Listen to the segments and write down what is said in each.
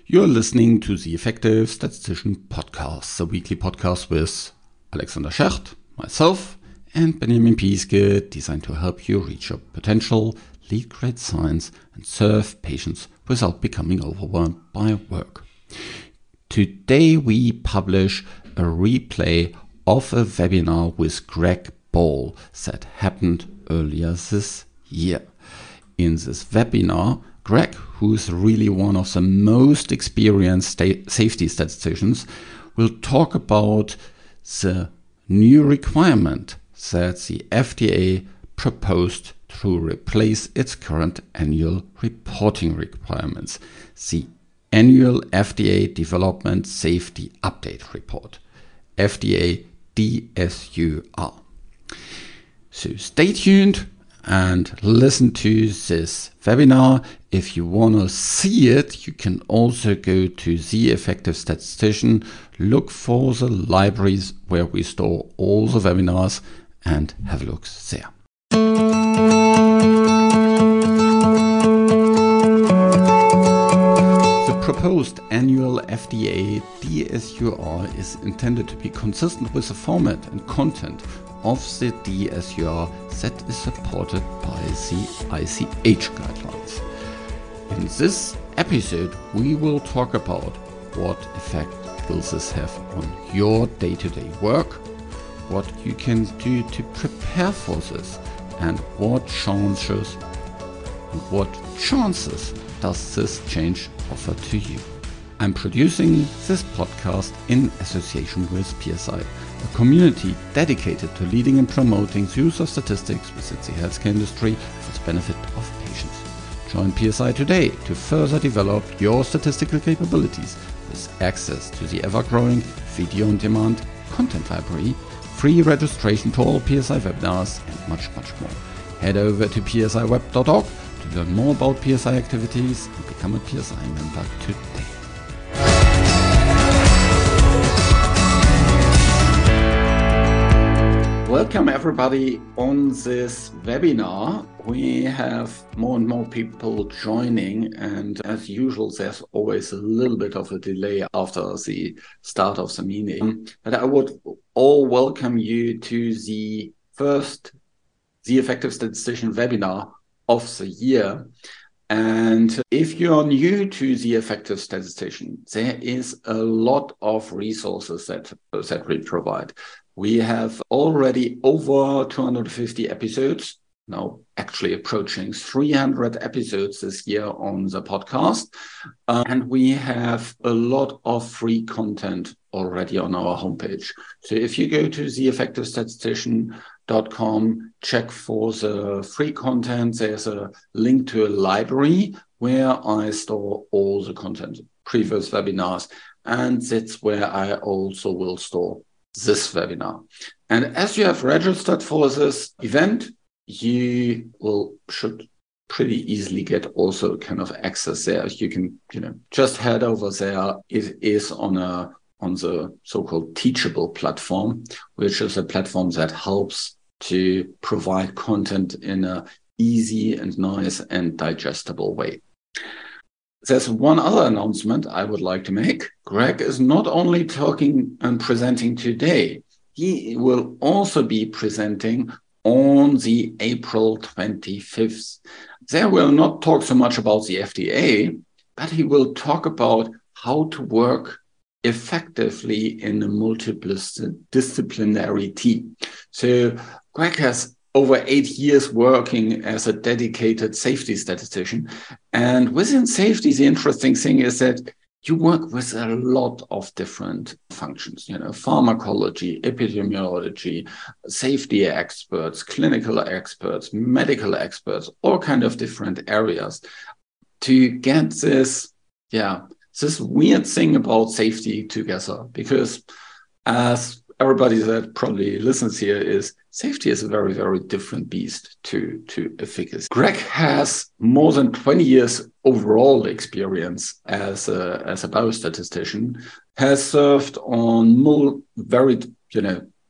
You're listening to the Effective Statistician Podcast, the weekly podcast with Alexander Schecht, myself, and Benjamin Pieske, designed to help you reach your potential, lead great science, and serve patients without becoming overwhelmed by work. Today we publish a replay of a webinar with Greg Ball that happened earlier this year. In this webinar, Greg, who is really one of the most experienced safety statisticians, will talk about the new requirement that the FDA proposed to replace its current annual reporting requirements, the Annual FDA Development Safety Update Report, FDA DSUR. So stay tuned and listen to this webinar. If you want to see it, you can also go to The Effective Statistician, look for the libraries where we store all the webinars and have a look there. The proposed annual FDA DSUR is intended to be consistent with the format and content of the DSUR that is supported by the ICH guidelines. In this episode, we will talk about what effect will this have on your day-to-day work, what you can do to prepare for this, and what chances does this change offer to you. I'm producing this podcast in association with PSI, a community dedicated to leading and promoting the use of statistics within the healthcare industry for the benefit of patients. Join PSI today to further develop your statistical capabilities with access to the ever-growing video-on-demand content library, free registration to all PSI webinars, and much, much more. Head over to psiweb.org to learn more about PSI activities and become a PSI member today. Welcome everybody on this webinar. We have more and more people joining, and as usual there's always a little bit of a delay after the start of the meeting. But I would all welcome you to the first The Effective Statistician webinar of the year. And if you're new to The Effective Statistician, there is a lot of resources that we provide. We have already over 250 episodes, now actually approaching 300 episodes this year on the podcast. And we have a lot of free content already on our homepage. So if you go to theeffectivestatistician.com, check for the free content, there's a link to a library where I store all the content, previous webinars, and that's where I also will store this webinar. And as you have registered for this event, you should pretty easily get also kind of access there. You can, just head over there. It is on the so-called Teachable platform, which is a platform that helps to provide content in a easy and nice and digestible way. There's one other announcement I would like to make. Greg is not only talking and presenting today, he will also be presenting on the April 25th. There we'll not talk so much about the FDA, but he will talk about how to work effectively in a multidisciplinary team. So Greg has over 8 years working as a dedicated safety statistician. And within safety, the interesting thing is that you work with a lot of different functions, pharmacology, epidemiology, safety experts, clinical experts, medical experts, all kind of different areas to get this weird thing about safety together. Because as everybody that probably listens here is, safety is a very, very different beast to efficacy. Greg has more than 20 years overall experience as a biostatistician, has served on very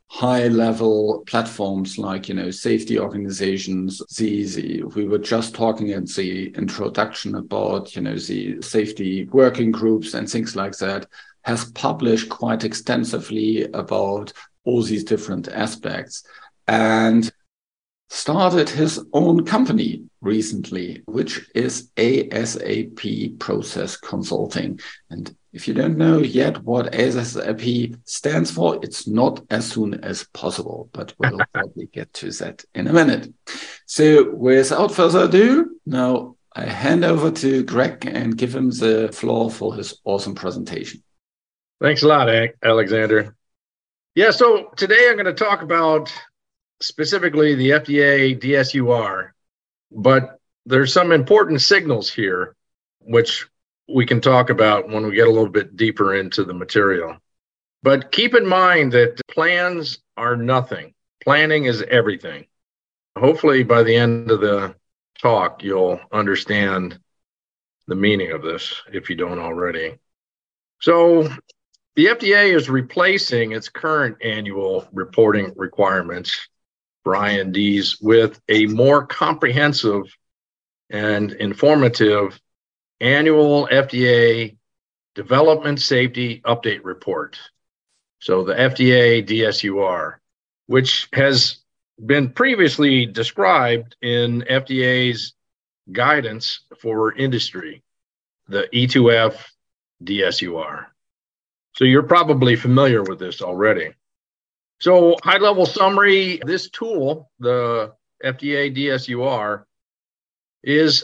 high-level platforms like, safety organizations. We were just talking in the introduction about, the safety working groups and things like that, has published quite extensively about all these different aspects and started his own company recently, which is ASAP Process Consulting. And if you don't know yet what ASAP stands for, it's not as soon as possible, but we'll probably get to that in a minute. So without further ado, now I hand over to Greg and give him the floor for his awesome presentation. Thanks a lot, Alexander. Yeah, so today I'm going to talk about specifically the FDA DSUR, but there's some important signals here, which we can talk about when we get a little bit deeper into the material. But keep in mind that plans are nothing. Planning is everything. Hopefully by the end of the talk, you'll understand the meaning of this if you don't already. So the FDA is replacing its current annual reporting requirements for INDs with a more comprehensive and informative annual FDA Development Safety Update Report. So the FDA DSUR, which has been previously described in FDA's guidance for industry, the E2F DSUR. So you're probably familiar with this already. So high-level summary, this tool, the FDA DSUR, is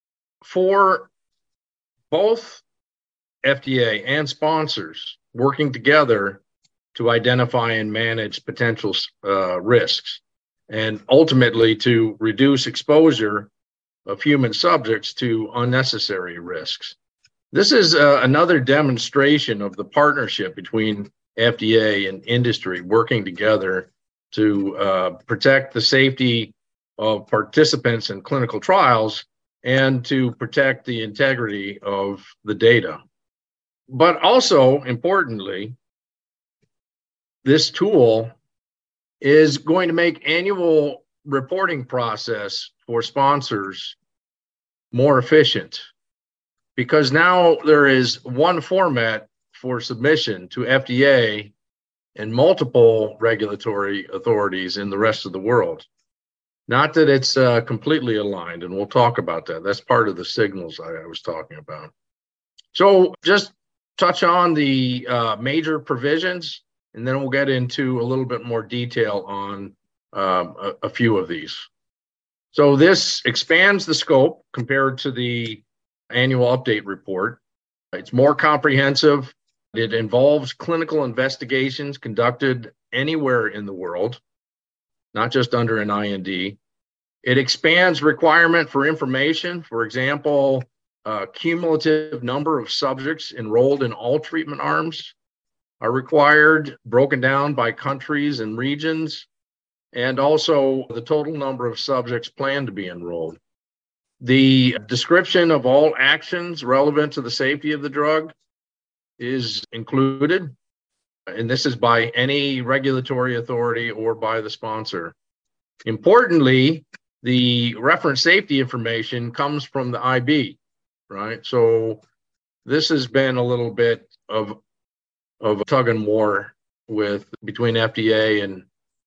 for both FDA and sponsors working together to identify and manage potential risks and ultimately to reduce exposure of human subjects to unnecessary risks. This is another demonstration of the partnership between FDA and industry working together to protect the safety of participants in clinical trials and to protect the integrity of the data. But also, importantly, this tool is going to make annual reporting process for sponsors more efficient, because now there is one format for submission to FDA and multiple regulatory authorities in the rest of the world. Not that it's completely aligned, and we'll talk about that. That's part of the signals I was talking about. So just touch on the major provisions, and then we'll get into a little bit more detail on a few of these. So this expands the scope compared to the annual update report. It's more comprehensive. It involves clinical investigations conducted anywhere in the world, not just under an IND. It expands requirement for information. For example, cumulative number of subjects enrolled in all treatment arms are required, broken down by countries and regions, and also the total number of subjects planned to be enrolled. The description of all actions relevant to the safety of the drug is included, and this is by any regulatory authority or by the sponsor. Importantly, the reference safety information comes from the IB, right? So this has been a little bit of a tug and war between FDA and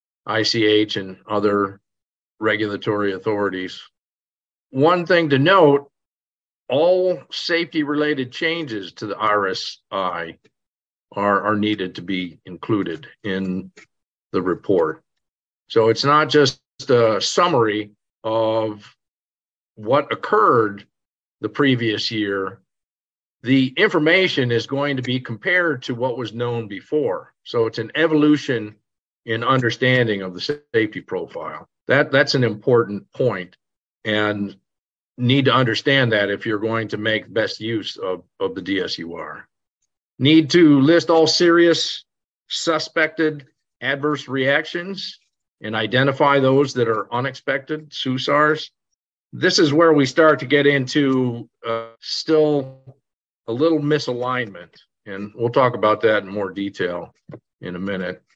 ICH and other regulatory authorities. One thing to note, all safety-related changes to the RSI are needed to be included in the report. So it's not just a summary of what occurred the previous year. The information is going to be compared to what was known before. So it's an evolution in understanding of the safety profile. That's an important point, and need to understand that if you're going to make best use of the DSUR. Need to list all serious suspected adverse reactions and identify those that are unexpected, SUSARs. This is where we start to get into still a little misalignment, and we'll talk about that in more detail in a minute.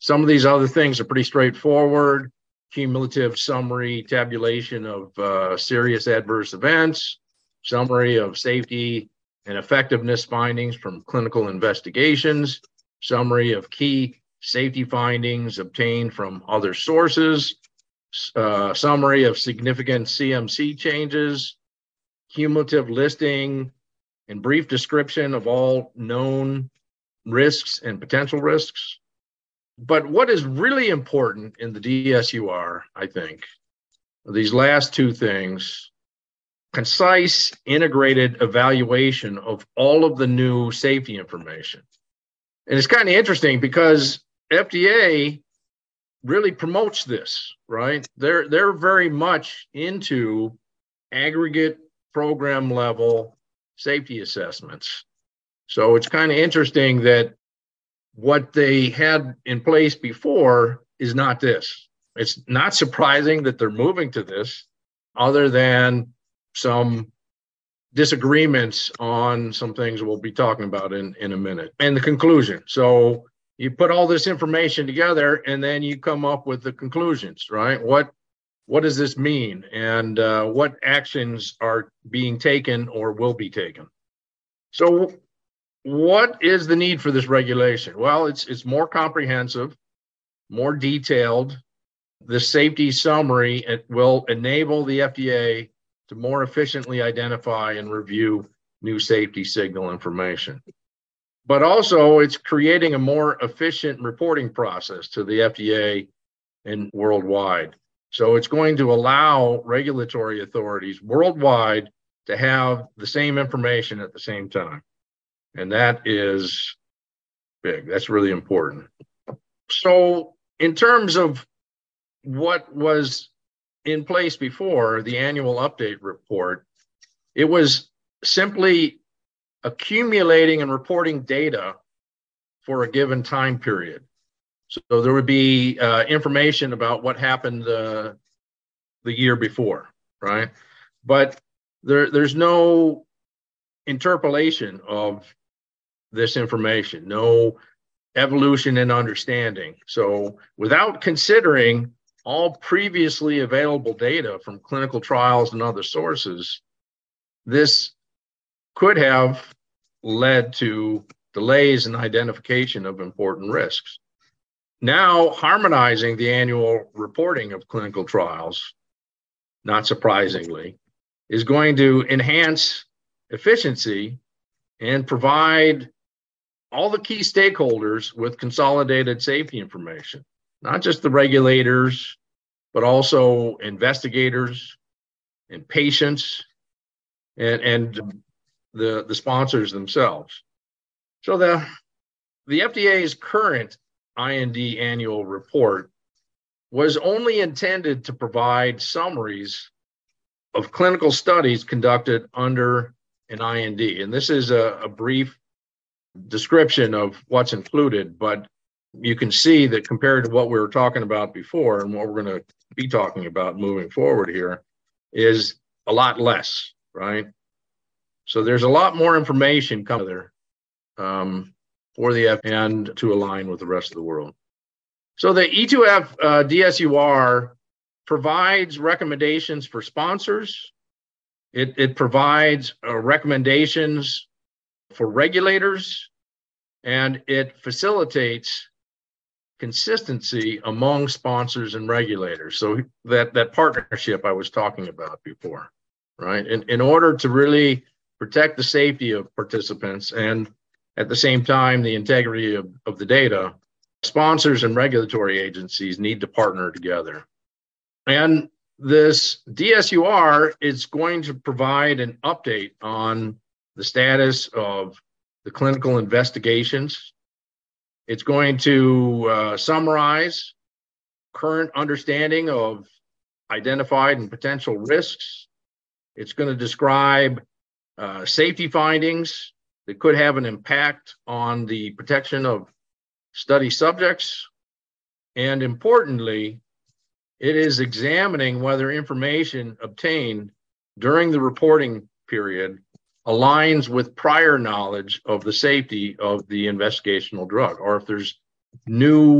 Some of these other things are pretty straightforward. Cumulative summary tabulation of serious adverse events, summary of safety and effectiveness findings from clinical investigations, summary of key safety findings obtained from other sources, summary of significant CMC changes, cumulative listing and brief description of all known risks and potential risks. But what is really important in the DSUR, I think, are these last two things: concise, integrated evaluation of all of the new safety information. And it's kind of interesting because FDA really promotes this, right? They're very much into aggregate program level safety assessments. So it's kind of interesting that what they had in place before is not this. It's not surprising that they're moving to this, other than some disagreements on some things we'll be talking about in a minute. And the conclusion. So you put all this information together and then you come up with the conclusions, right? What does this mean? And what actions are being taken or will be taken? So what is the need for this regulation? Well, it's more comprehensive, more detailed. The safety summary, it will enable the FDA to more efficiently identify and review new safety signal information. But also, it's creating a more efficient reporting process to the FDA and worldwide. So it's going to allow regulatory authorities worldwide to have the same information at the same time. And that is big. That's really important. So in terms of what was in place before, the annual update report, it was simply accumulating and reporting data for a given time period. So there would be information about what happened the year before, right? But there's no interpolation of this information, no evolution in understanding. So without considering all previously available data from clinical trials and other sources, this could have led to delays in identification of important risks. Now, harmonizing the annual reporting of clinical trials, not surprisingly, is going to enhance efficiency and provide all the key stakeholders with consolidated safety information, not just the regulators, but also investigators and patients and the sponsors themselves. So the FDA's current IND annual report was only intended to provide summaries of clinical studies conducted under an IND. And this is a brief description of what's included, but you can see that compared to what we were talking about before and what we're going to be talking about moving forward here is a lot less, right? So there's a lot more information coming there for the FDA and to align with the rest of the world. So the E2F DSUR provides recommendations for sponsors. It provides recommendations for regulators, and it facilitates consistency among sponsors and regulators. So that partnership I was talking about before, right? In order to really protect the safety of participants and at the same time the integrity of the data, sponsors and regulatory agencies need to partner together. And this DSUR is going to provide an update on the status of the clinical investigations. It's going to summarize current understanding of identified and potential risks. It's going to describe safety findings that could have an impact on the protection of study subjects. And importantly, it is examining whether information obtained during the reporting period aligns with prior knowledge of the safety of the investigational drug, or if there's new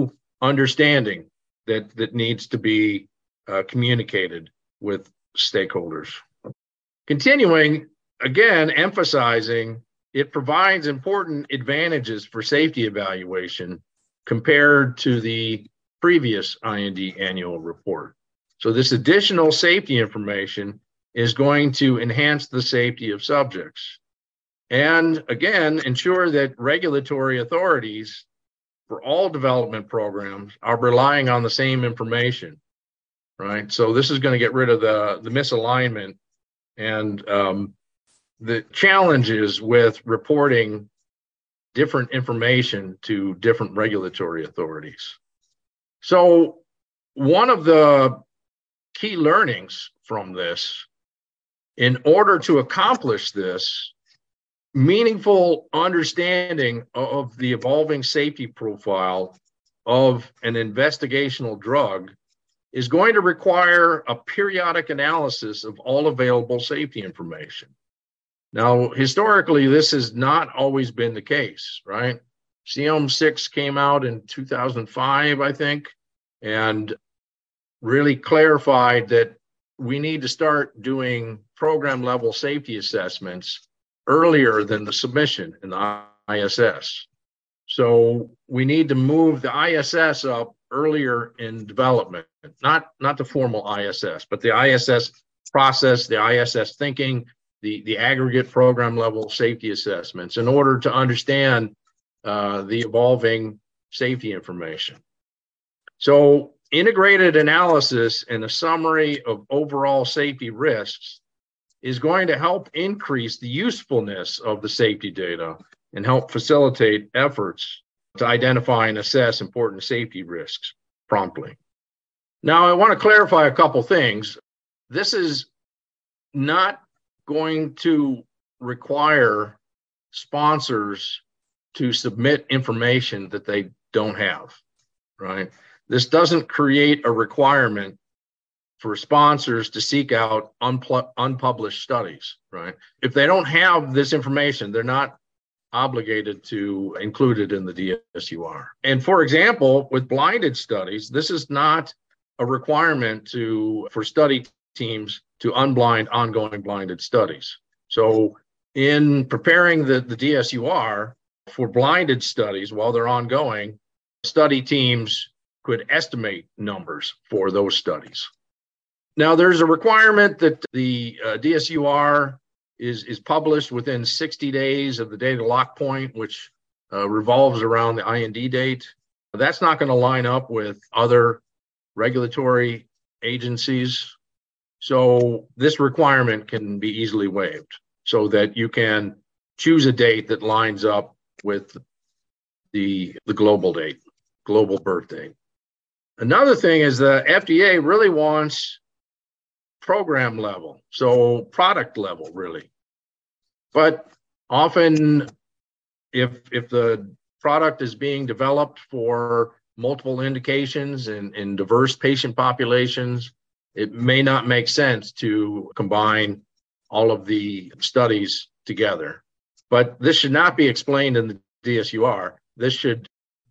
understanding that needs to be communicated with stakeholders. Continuing, again, emphasizing it provides important advantages for safety evaluation compared to the previous IND annual report. So this additional safety information is going to enhance the safety of subjects and, again, ensure that regulatory authorities for all development programs are relying on the same information, right? So this is going to get rid of the misalignment and the challenges with reporting different information to different regulatory authorities. So one of the key learnings from this, in order to accomplish this, meaningful understanding of the evolving safety profile of an investigational drug is going to require a periodic analysis of all available safety information. Now, historically, this has not always been the case, right? CM6 came out in 2005, I think, and really clarified that we need to start doing program level safety assessments earlier than the submission in the ISS. So we need to move the ISS up earlier in development, not the formal ISS, but the ISS process, the ISS thinking, the aggregate program level safety assessments in order to understand the evolving safety information. So integrated analysis and a summary of overall safety risks is going to help increase the usefulness of the safety data and help facilitate efforts to identify and assess important safety risks promptly. Now, I want to clarify a couple things. This is not going to require sponsors to submit information that they don't have, right? This doesn't create a requirement for sponsors to seek out unpublished studies, right? If they don't have this information, they're not obligated to include it in the DSUR. And for example, with blinded studies, this is not a requirement for study teams to unblind ongoing blinded studies. So in preparing the DSUR for blinded studies while they're ongoing, study teams could estimate numbers for those studies. Now, there's a requirement that the DSUR is published within 60 days of the data lock point, which revolves around the IND date. That's not going to line up with other regulatory agencies. So this requirement can be easily waived so that you can choose a date that lines up with the global date, global birth date. Another thing is the FDA really wants program level, so product level, really. But often, if the product is being developed for multiple indications and in diverse patient populations, it may not make sense to combine all of the studies together. But this should not be explained in the DSUR. This should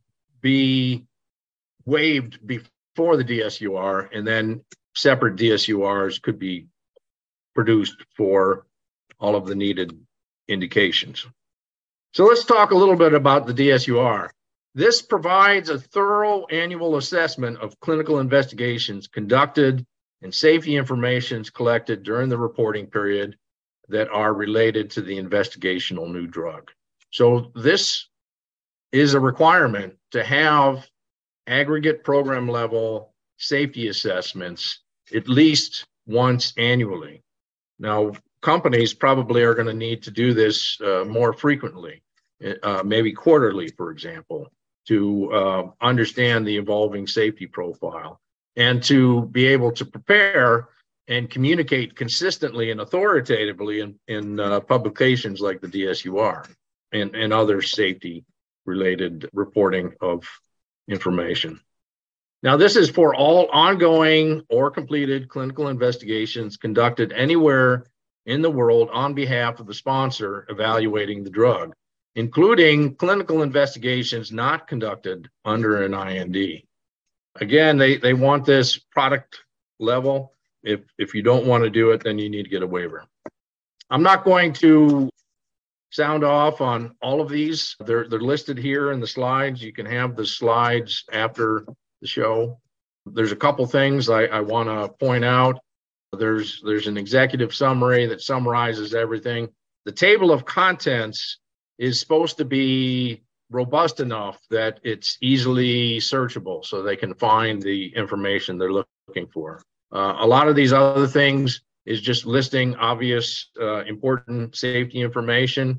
be waived before the DSUR, and then separate DSURs could be produced for all of the needed indications. So let's talk a little bit about the DSUR. This provides a thorough annual assessment of clinical investigations conducted and safety information collected during the reporting period that are related to the investigational new drug. So this is a requirement to have aggregate program level safety assessments at least once annually. Now, companies probably are going to need to do this more frequently, maybe quarterly, for example, to understand the evolving safety profile and to be able to prepare and communicate consistently and authoritatively in publications like the DSUR and other safety-related reporting of information. Now, this is for all ongoing or completed clinical investigations conducted anywhere in the world on behalf of the sponsor evaluating the drug, including clinical investigations not conducted under an IND. Again, they want this product level. If you don't want to do it, then you need to get a waiver. I'm not going to sound off on all of these. They're listed here in the slides. You can have the slides after the show. There's a couple things I want to point out. There's an executive summary that summarizes everything. The table of contents is supposed to be robust enough that it's easily searchable so they can find the information they're looking for. A lot of these other things is just listing obvious, important safety information.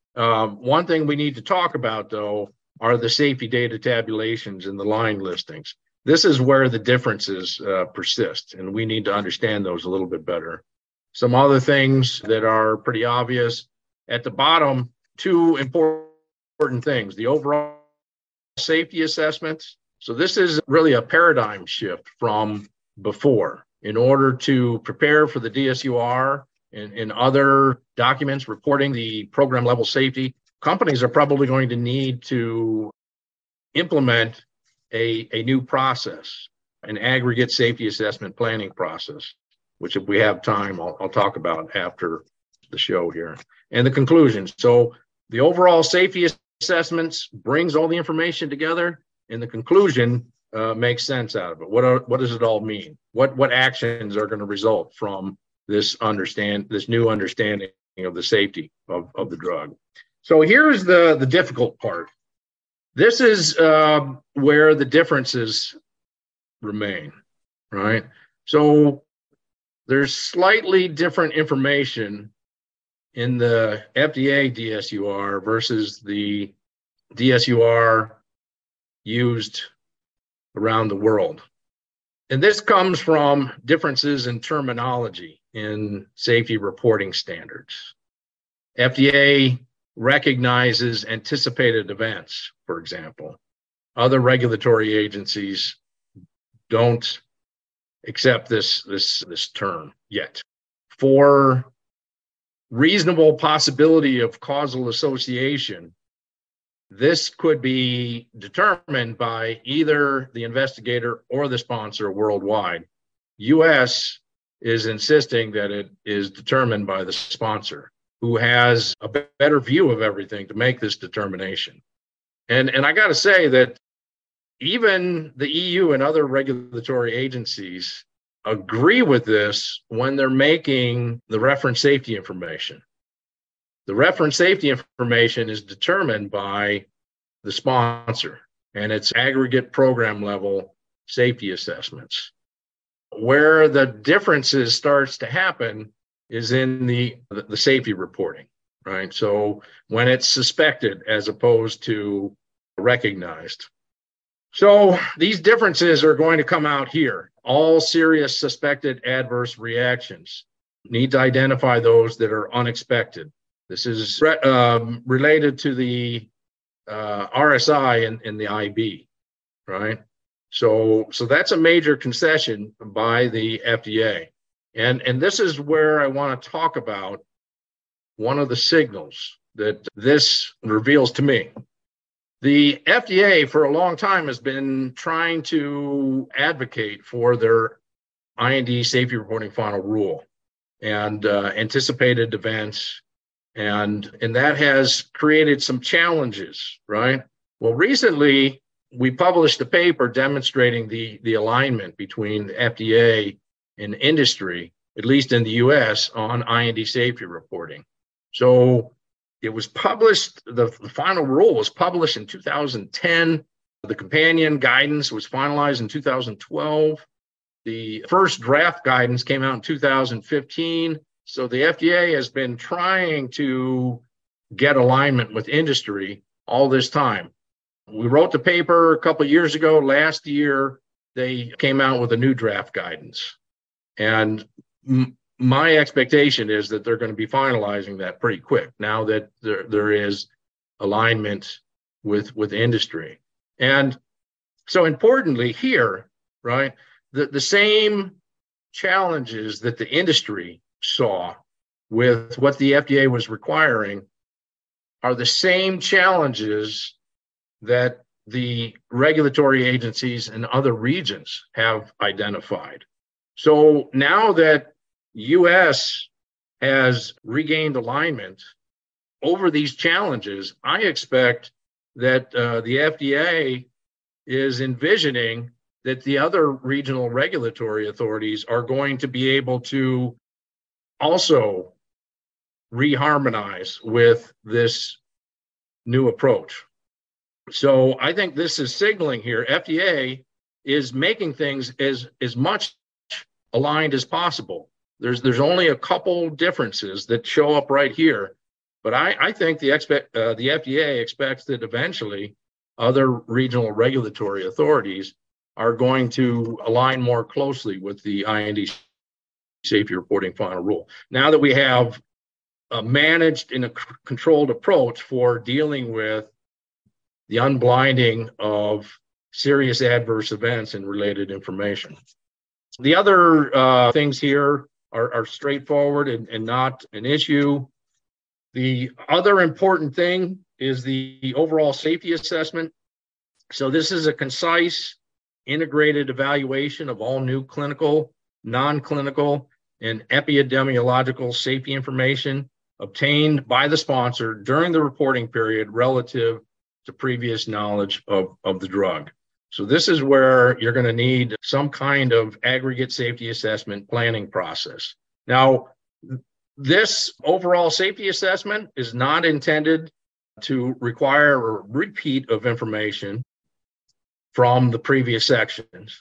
One thing we need to talk about, though, are the safety data tabulations and the line listings. This is where the differences persist, and we need to understand those a little bit better. Some other things that are pretty obvious. At the bottom, two important things: the overall safety assessments. So this is really a paradigm shift from before. In order to prepare for the DSUR and other documents reporting the program level safety, companies are probably going to need to implement a new process, an aggregate safety assessment planning process, which if we have time, I'll talk about after the show here. And the conclusion. So the overall safety assessments brings all the information together, and the conclusion makes sense out of it. What does it all mean? What actions are going to result from this new understanding of the safety of the drug? So here's the difficult part. This is where the differences remain, right? So there's slightly different information in the FDA DSUR versus the DSUR used around the world. And this comes from differences in terminology in safety reporting standards. FDA recognizes anticipated events, for example. Other regulatory agencies don't accept this term yet. For reasonable possibility of causal association, this could be determined by either the investigator or the sponsor worldwide. US is insisting that it is determined by the sponsor, who has a better view of everything to make this determination. And I got to say that even the EU and other regulatory agencies agree with this when they're making the reference safety information. The reference safety information is determined by the sponsor, and it's aggregate program level safety assessments. Where the differences starts to happen is in the safety reporting, right? So when it's suspected as opposed to recognized. So these differences are going to come out here. All serious suspected adverse reactions. Need to identify those that are unexpected. This is related to the RSI and the IB, right? So that's a major concession by the FDA. And this is where I want to talk about one of the signals that this reveals to me. The FDA for a long time has been trying to advocate for their IND safety reporting final rule and anticipated events. And that has created some challenges, right? Well, recently we published a paper demonstrating the alignment between the FDA and industry, at least in the US, on IND safety reporting. So it was published, the final rule was published in 2010. The companion guidance was finalized in 2012. The first draft guidance came out in 2015. So the FDA has been trying to get alignment with industry all this time. We wrote the paper a couple of years ago. Last year, they came out with a new draft guidance. And my expectation is that they're going to be finalizing that pretty quick now that there is alignment with industry. And so importantly here, right, the same challenges that the industry saw with what the FDA was requiring are the same challenges that the regulatory agencies in other regions have identified. So now that U.S. has regained alignment over these challenges, I expect that the FDA is envisioning that the other regional regulatory authorities are going to be able to also reharmonize with this new approach. So I think this is signaling here. FDA is making things as much aligned as possible. There's only a couple differences that show up right here, but I think the FDA expects that eventually other regional regulatory authorities are going to align more closely with the IND safety reporting final rule. Now that we have a managed and a controlled approach for dealing with the unblinding of serious adverse events and related information. The other things here are straightforward and not an issue. The other important thing is the overall safety assessment. So this is a concise, integrated evaluation of all new clinical, non-clinical, and epidemiological safety information obtained by the sponsor during the reporting period relative to previous knowledge of the drug. So this is where you're going to need some kind of aggregate safety assessment planning process. Now, this overall safety assessment is not intended to require a repeat of information from the previous sections.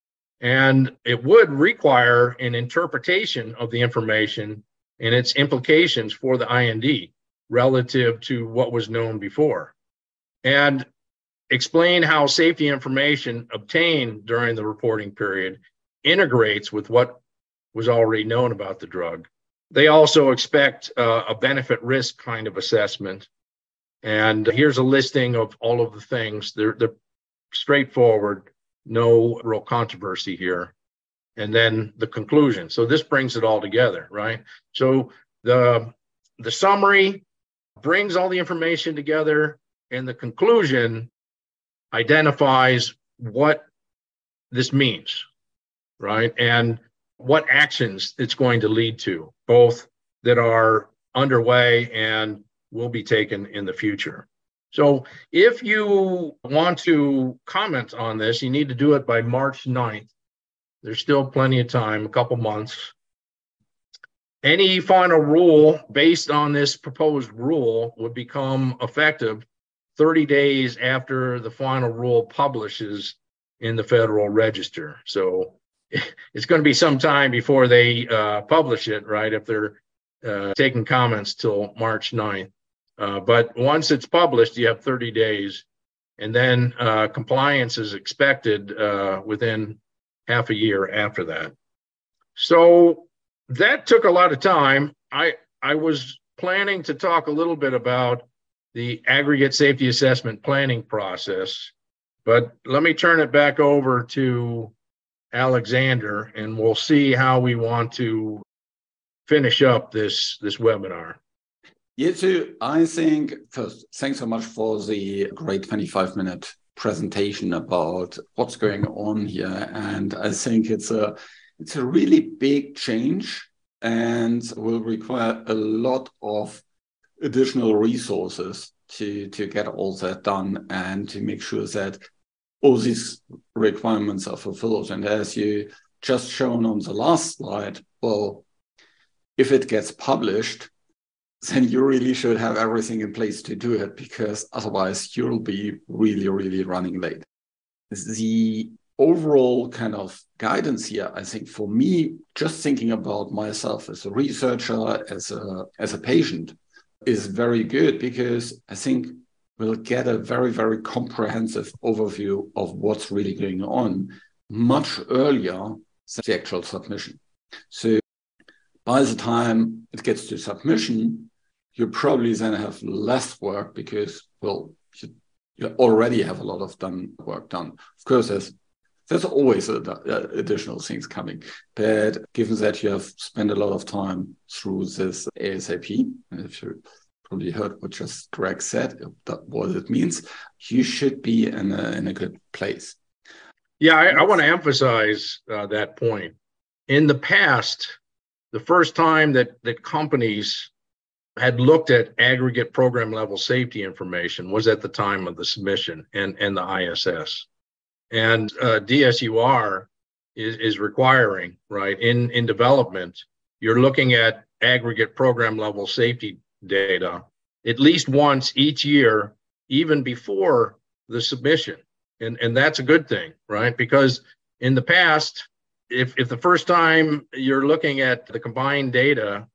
And it would require an interpretation of the information and its implications for the IND relative to what was known before. And explain how safety information obtained during the reporting period integrates with what was already known about the drug. They also expect a benefit risk kind of assessment. And here's a listing of all of the things. They're straightforward, no real controversy here. And then the conclusion. So this brings it all together, right? So the summary brings all the information together, and the conclusion identifies what this means, right? And what actions it's going to lead to, both that are underway and will be taken in the future. So if you want to comment on this, you need to do it by March 9th. There's still plenty of time, a couple months. Any final rule based on this proposed rule would become effective 30 days after the final rule publishes in the Federal Register. So it's going to be some time before they publish it, right, if they're taking comments till March 9th. But once it's published, you have 30 days, and then compliance is expected within half a year after that. So that took a lot of time. I was planning to talk a little bit about the aggregate safety assessment planning process, but let me turn it back over to Alexander, and we'll see how we want to finish up this webinar. Yeah, so I think first, thanks so much for the great 25-minute presentation about what's going on here. And I think it's a really big change and will require a lot of additional resources to get all that done and to make sure that all these requirements are fulfilled. And as you just shown on the last slide, well, if it gets published, then you really should have everything in place to do it, because otherwise you'll be really, really running late. The overall kind of guidance here, I think for me, just thinking about myself as a researcher, as a patient, is very good, because I think we'll get a very, very comprehensive overview of what's really going on much earlier than the actual submission. So by the time it gets to submission, you probably then have less work because, well, you already have a lot of work done. Of course, there's always additional things coming. But given that you have spent a lot of time through this ASAP, and if you probably heard what just Greg said, what it means. You should be in a good place. Yeah, I want to emphasize that point. In the past, the first time that companies had looked at aggregate program level safety information was at the time of the submission and the ISS. And DSUR is requiring, right, in development, you're looking at aggregate program level safety data at least once each year, even before the submission. And that's a good thing, right? Because in the past, if the first time you're looking at the combined data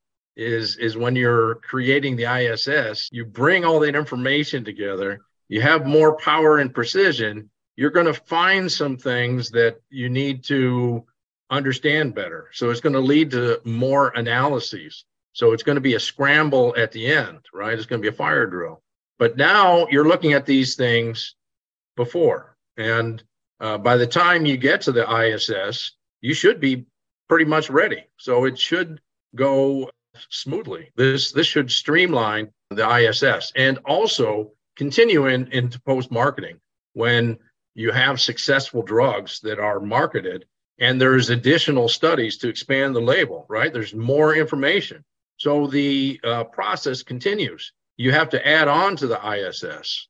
is when you're creating the ISS, you bring all that information together, you have more power and precision, you're going to find some things that you need to understand better. So it's going to lead to more analyses. So it's going to be a scramble at the end, right? It's going to be a fire drill. But now you're looking at these things before. And by the time you get to the ISS, you should be pretty much ready. So it should go smoothly. This should streamline the ISS and also continue into post-marketing when you have successful drugs that are marketed and there's additional studies to expand the label, right? There's more information. So the process continues. You have to add on to the ISS.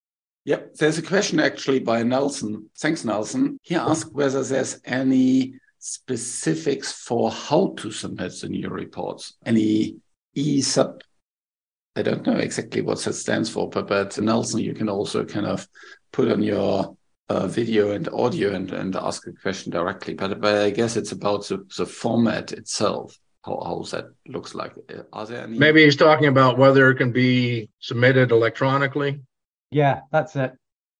Yep. There's a question actually by Nelson. Thanks, Nelson. He asked whether there's any specifics for how to submit the new reports. Any ESUB, I don't know exactly what that stands for, but Nelson, you can also kind of put on your video and audio and ask a question directly. But I guess it's about the format itself. How that looks like. Are there any? Maybe he's talking about whether it can be submitted electronically. Yeah, that's it.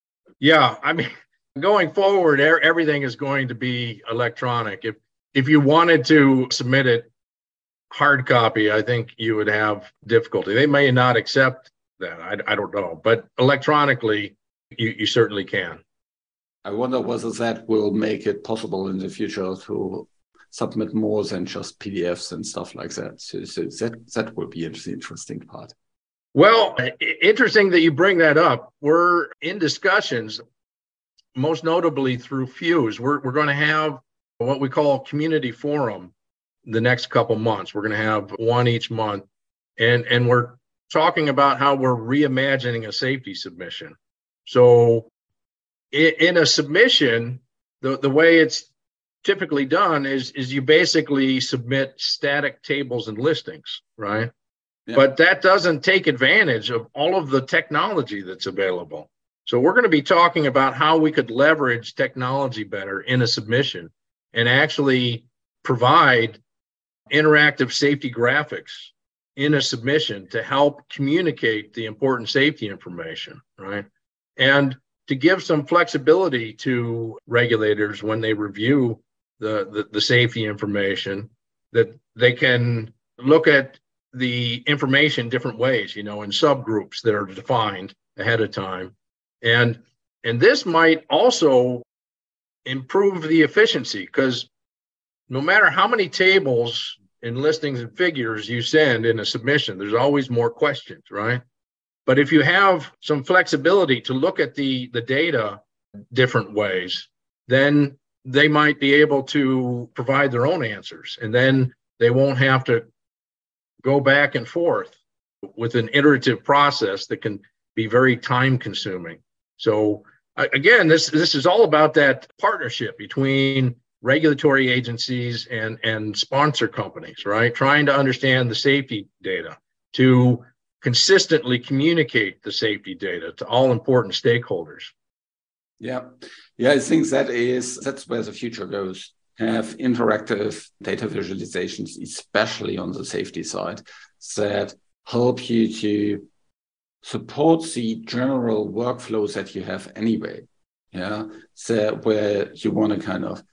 Yeah, I mean, going forward, everything is going to be electronic. If you wanted to submit it hard copy, I think you would have difficulty. They may not accept that. I don't know. But electronically, you certainly can. I wonder whether that will make it possible in the future to submit more than just PDFs and stuff like that. So that will be the interesting part. Well, interesting that you bring that up. We're in discussions, most notably through Fuse. We're going to have what we call community forum the next couple months. We're going to have one each month. And we're talking about how we're reimagining a safety submission. So in a submission, the way it's typically done is you basically submit static tables and listings, right? Yeah. But that doesn't take advantage of all of the technology that's available. So we're going to be talking about how we could leverage technology better in a submission and actually provide interactive safety graphics in a submission to help communicate the important safety information, right? And to give some flexibility to regulators when they review the safety information, that they can look at the information different ways, in subgroups that are defined ahead of time. And this might also improve the efficiency, because no matter how many tables and listings and figures you send in a submission, there's always more questions, right? But if you have some flexibility to look at the data different ways, then they might be able to provide their own answers. And then they won't have to go back and forth with an iterative process that can be very time consuming. So again, this is all about that partnership between regulatory agencies and sponsor companies, right? Trying to understand the safety data to consistently communicate the safety data to all important stakeholders. Yeah, I think that's where the future goes. Have interactive data visualizations, especially on the safety side, that help you to support the general workflows that you have anyway. Yeah, so where you want to kind of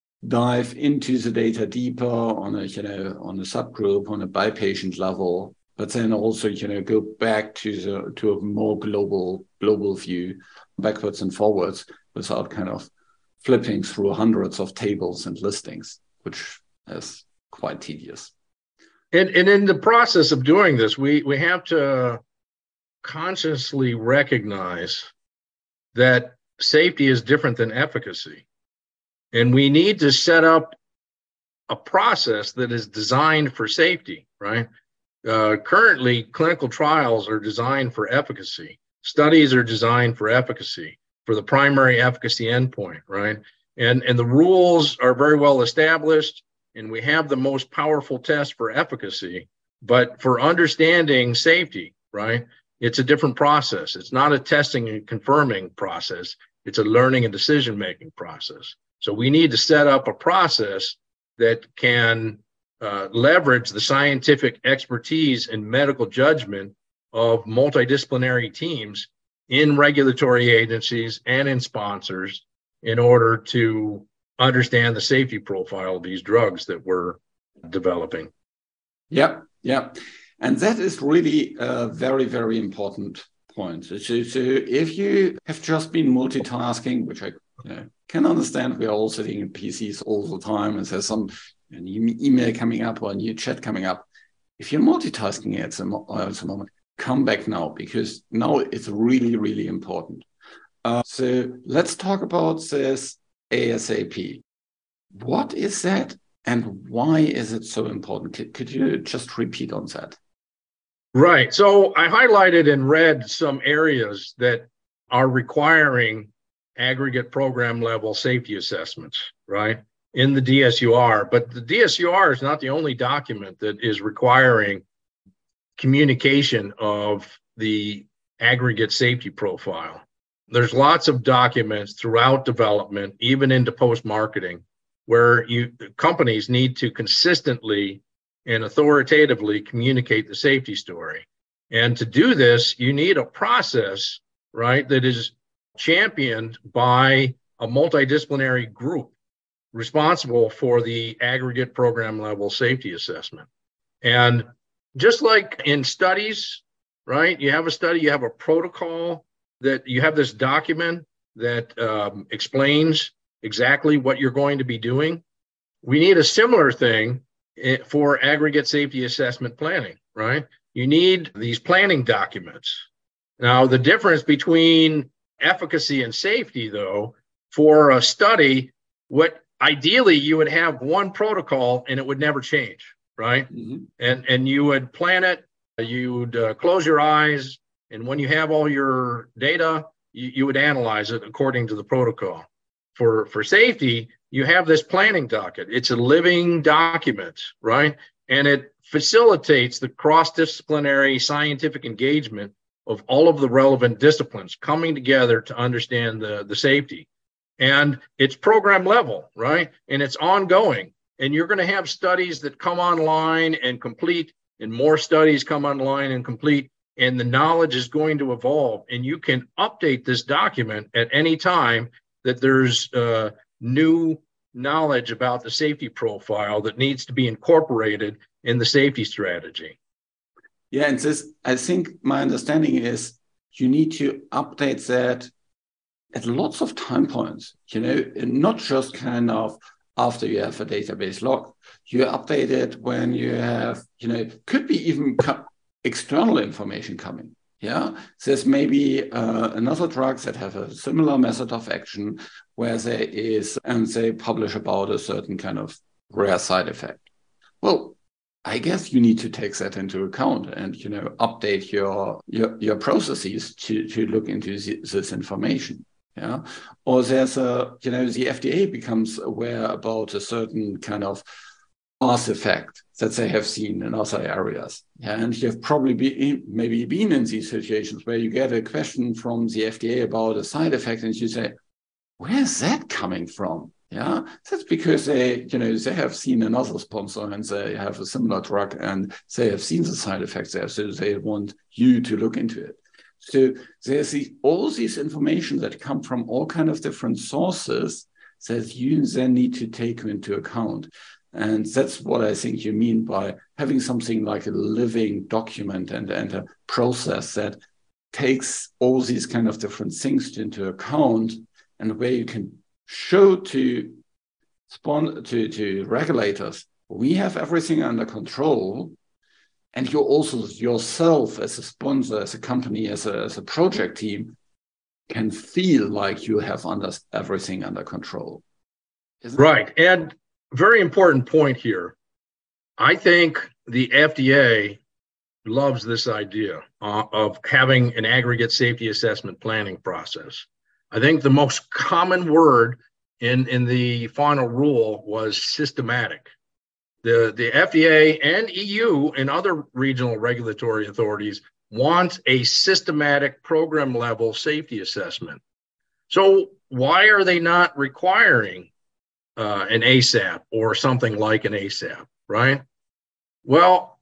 dive into the data deeper on a subgroup, on a by patient level, but then also go back to a more global view, backwards and forwards, without kind of flipping through hundreds of tables and listings, which is quite tedious. And in the process of doing this, we have to consciously recognize that safety is different than efficacy. And we need to set up a process that is designed for safety, right? Currently, clinical trials are designed for efficacy. Studies are designed for efficacy, for the primary efficacy endpoint, right? And the rules are very well established, and we have the most powerful test for efficacy. But for understanding safety, right, it's a different process. It's not a testing and confirming process. It's a learning and decision-making process. So we need to set up a process that can leverage the scientific expertise and medical judgment of multidisciplinary teams in regulatory agencies and in sponsors in order to understand the safety profile of these drugs that we're developing. Yeah. And that is really a very, very important point. So if you have just been multitasking, which I can understand, we are all sitting in PCs all the time, and there's some email coming up or a new chat coming up. If you're multitasking at the moment, come back now, because now it's really, really important. So let's talk about this ASAP. What is that and why is it so important? Could you just repeat on that? Right. So I highlighted in red some areas that are requiring aggregate program level safety assessments, right, in the DSUR. But the DSUR is not the only document that is requiring communication of the aggregate safety profile. There's lots of documents throughout development, even into post-marketing, where companies need to consistently and authoritatively communicate the safety story. And to do this, you need a process, right, that is championed by a multidisciplinary group responsible for the aggregate program level safety assessment. And just like in studies, right, you have a study, you have a protocol, that you have this document that explains exactly what you're going to be doing. We need a similar thing for aggregate safety assessment planning, right? You need these planning documents. Now, the difference between efficacy and safety, though, for a study, what ideally you would have one protocol and it would never change, right? Mm-hmm. And you would plan it, you would close your eyes, and when you have all your data, you would analyze it according to the protocol. For safety, you have this planning docket. It's a living document, right? And it facilitates the cross-disciplinary scientific engagement of all of the relevant disciplines coming together to understand the safety. And it's program level, right? And it's ongoing. And you're going to have studies that come online and complete, and more studies come online and complete. And the knowledge is going to evolve, and you can update this document at any time that there's new knowledge about the safety profile that needs to be incorporated in the safety strategy. Yeah, and this, I think my understanding is you need to update that at lots of time points, not just kind of after you have a database log. You update it when you have, could be even external information coming. Yeah, there's maybe another drug that have a similar method of action where there is, and they publish about a certain kind of rare side effect. Well, I guess you need to take that into account and update your processes to look into this information. Yeah, or there's the FDA becomes aware about a certain kind of class effect that they have seen in other areas. Yeah, and you've probably maybe been in these situations where you get a question from the FDA about a side effect and you say, where's that coming from? Yeah, that's because they have seen another sponsor and they have a similar drug and they have seen the side effects there, so they want you to look into it. So there's all these information that come from all kind of different sources that you then need to take into account. And that's what I think you mean by having something like a living document and a process that takes all these kind of different things into account, and where you can show to regulators, we have everything under control. And you also yourself as a sponsor, as a company, as a project team, can feel like you have everything under control. Right. And very important point here. I think the FDA loves this idea of having an aggregate safety assessment planning process. I think the most common word in the final rule was systematic. The FDA and EU and other regional regulatory authorities want a systematic program level safety assessment. So why are they not requiring an ASAP or something like an ASAP, right? Well,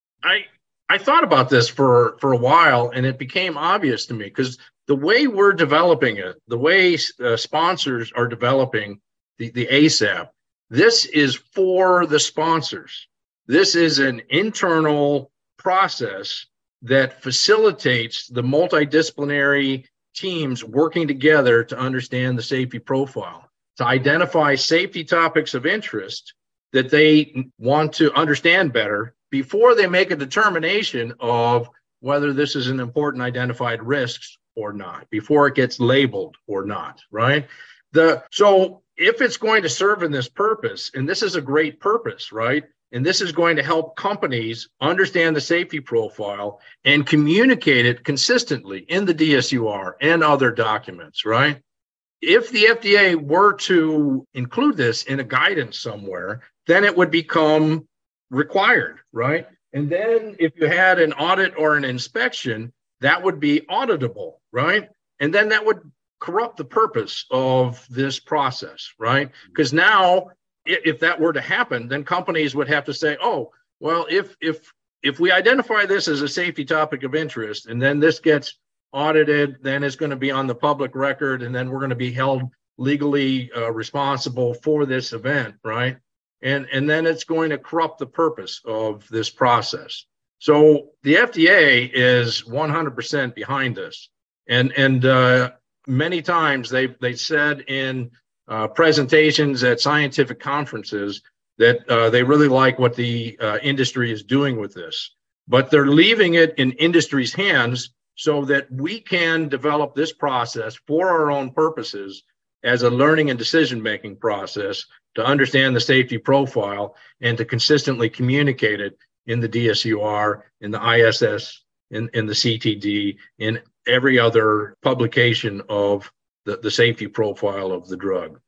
I thought about this for a while, and it became obvious to me because the way we're developing it, the way sponsors are developing the ASAP, this is for the sponsors. This is an internal process that facilitates the multidisciplinary teams working together to understand the safety profile, to identify safety topics of interest that they want to understand better before they make a determination of whether this is an important identified risk or not, before it gets labeled or not, right? So if it's going to serve in this purpose, and this is a great purpose, right? And this is going to help companies understand the safety profile and communicate it consistently in the DSUR and other documents, right? If the FDA were to include this in a guidance somewhere, then it would become required, right? And then if you had an audit or an inspection, that would be auditable, right? And then that would corrupt the purpose of this process, right? Because now, if that were to happen, then companies would have to say, oh, well, if we identify this as a safety topic of interest, and then this gets audited, then it's going to be on the public record, and then we're going to be held legally responsible for this event, right? And then it's going to corrupt the purpose of this process. So the FDA is 100% behind this, and many times they said in presentations at scientific conferences that they really like what the industry is doing with this, but they're leaving it in industry's hands so that we can develop this process for our own purposes as a learning and decision-making process to understand the safety profile and to consistently communicate it in the DSUR, in the ISS, in the CTD, in every other publication of the safety profile of the drug.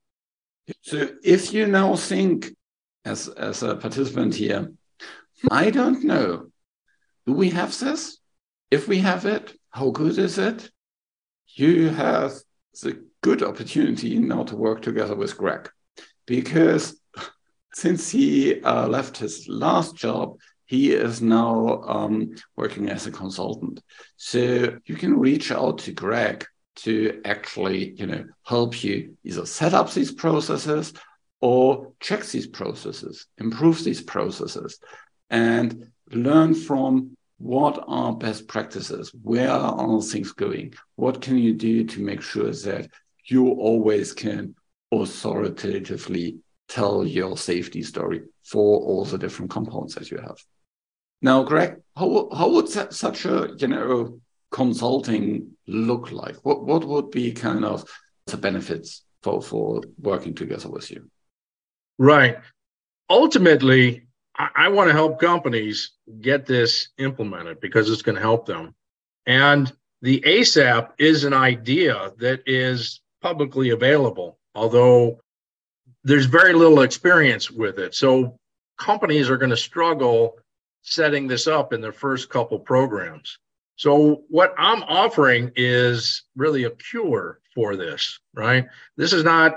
So if you now think as a participant here, I don't know, do we have this? If we have it, how good is it? You have the good opportunity now to work together with Greg, because since he left his last job, he is now working as a consultant. So you can reach out to Greg to actually, help you either set up these processes or check these processes, improve these processes, and learn from what are best practices, where are things going, what can you do to make sure that you always can authoritatively tell your safety story for all the different compounds that you have. Now, Greg, how would such a consulting look like? What would be kind of the benefits for working together with you? Right. Ultimately, I want to help companies get this implemented because it's going to help them. And the ASAP is an idea that is publicly available, although there's very little experience with it. So companies are going to struggle setting this up in their first couple programs. So what I'm offering is really a cure for this, right? This is not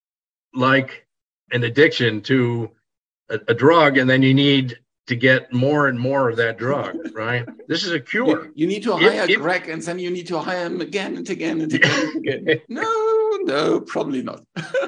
like an addiction to a drug and then you need to get more and more of that drug, right? This is a cure. You need to hire Greg and then you need to hire him again and again and again and again. No, probably not.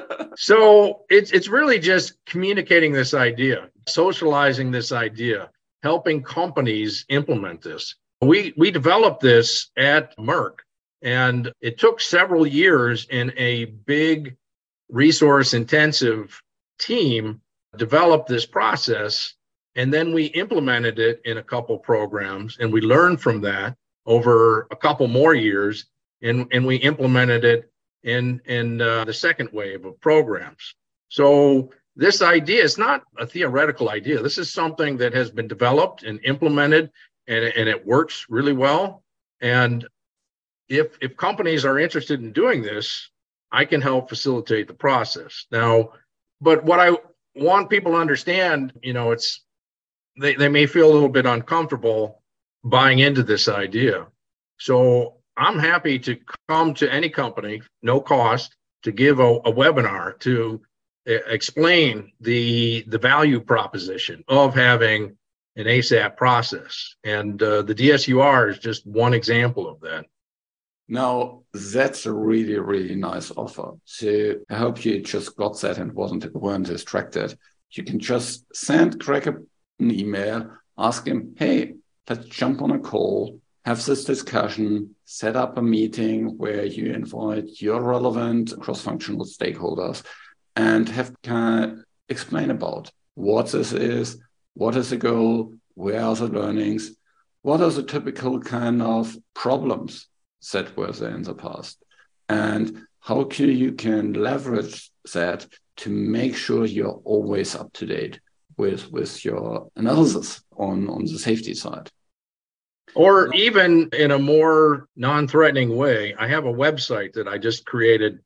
So it's really just communicating this idea, socializing this idea, helping companies implement this. We developed this at Merck, and it took several years in a big resource-intensive team develop this process And then we implemented it in a couple programs, and we learned from that over a couple more years, and we implemented it in the second wave of programs. So this idea is not a theoretical idea. This is something that has been developed and implemented, and it works really well. And if companies are interested in doing this, I can help facilitate the process. Now, but what I want people to understand, it's they may feel a little bit uncomfortable buying into this idea. So I'm happy to come to any company, no cost, to give a webinar to explain the value proposition of having an ASAP process. And the DSUR is just one example of that. Now, that's a really, really nice offer. So I hope you just got that and weren't distracted. You can just send Greg an email, ask him, hey, let's jump on a call, have this discussion, set up a meeting where you invite your relevant cross-functional stakeholders and have explain about what this is, what is the goal, where are the learnings, what are the typical kind of problems that were there in the past, and how you can leverage that to make sure you're always up to date with your analysis on the safety side. Or even in a more non-threatening way, I have a website that I just created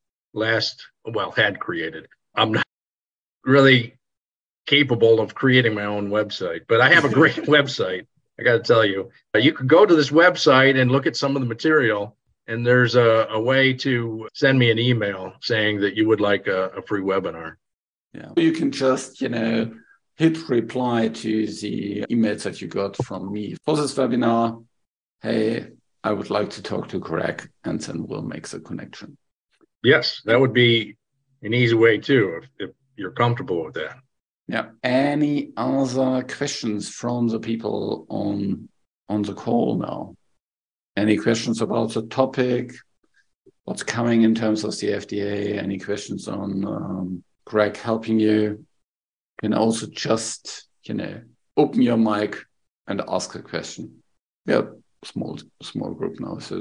had created. I'm not really capable of creating my own website, but I have a great website. I got to tell you, you could go to this website and look at some of the material, and there's a way to send me an email saying that you would like a free webinar. Yeah, you can just, hit reply to the emails that you got from me for this webinar. Hey, I would like to talk to Greg, and then we'll make the connection. Yes, that would be an easy way too, if you're comfortable with that. Yeah. Any other questions from the people on the call now? Any questions about the topic? What's coming in terms of the FDA? Any questions on Greg helping you? You can also just, open your mic and ask a question. Yeah, small group now, so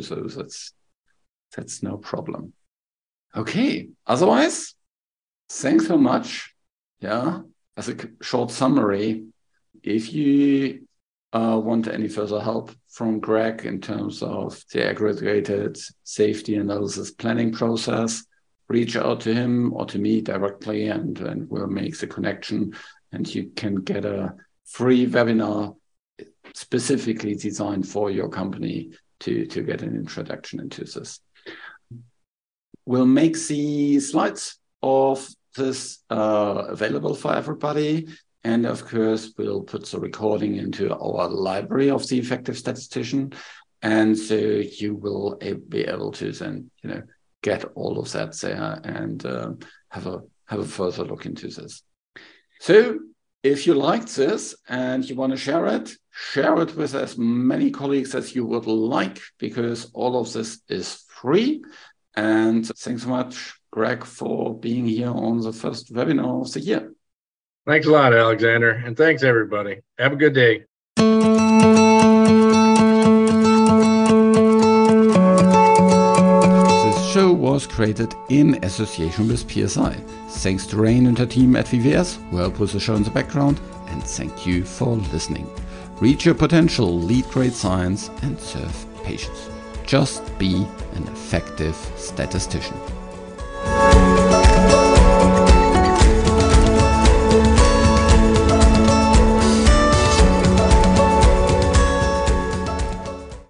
that's no problem. Okay. Otherwise, thanks so much. Yeah. As a short summary, if you want any further help from Greg in terms of the aggregated safety analysis planning process, reach out to him or to me directly, and we'll make the connection, and you can get a free webinar specifically designed for your company to get an introduction into this. We'll make the slides of this available for everybody. And of course, we'll put the recording into our library of the Effective Statistician. And so you will be able to then, get all of that there and have a further look into this. So if you liked this and you want to share it with as many colleagues as you would like, because all of this is free. And thanks so much, Greg, for being here on the first webinar of the year. Thanks a lot, Alexander. And thanks, everybody. Have a good day. This show was created in association with PSI. Thanks to Rain and her team at VVS who help with the show in the background, and thank you for listening. Reach your potential, lead great science, and serve patients. Just be an effective statistician.